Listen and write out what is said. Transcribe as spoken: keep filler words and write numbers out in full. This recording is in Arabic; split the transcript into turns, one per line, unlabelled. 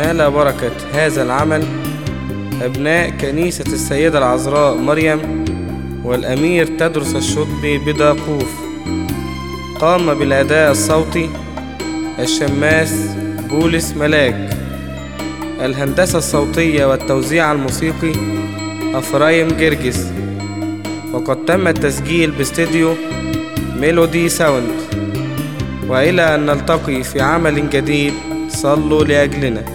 لينال بركة هذا العمل أبناء كنيسة السيدة العذراء مريم والأمير تدرس الشطبي بداقوف. قام بالأداء الصوتي الشماس بولس ملاك. الهندسة الصوتية والتوزيع الموسيقي أفرايم جرجس. وقد تم التسجيل باستديو ميلودي ساوند. وإلى أن نلتقي في عمل جديد، صلوا لأجلنا.